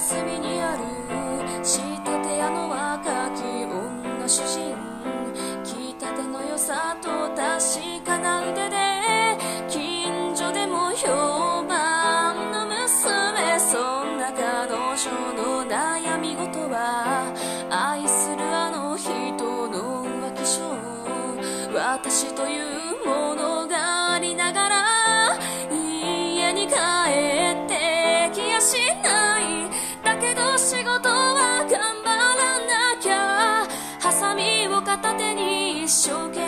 隅にある仕立て屋の若き女主人、着たての良さと確かな腕で近所でも評判の娘。そんな彼女の悩み事は愛するあの人の浮気性。私というものがありながら家に帰ってきやしない。だけど仕事は頑張らなきゃ、ハサミを片手に一生懸命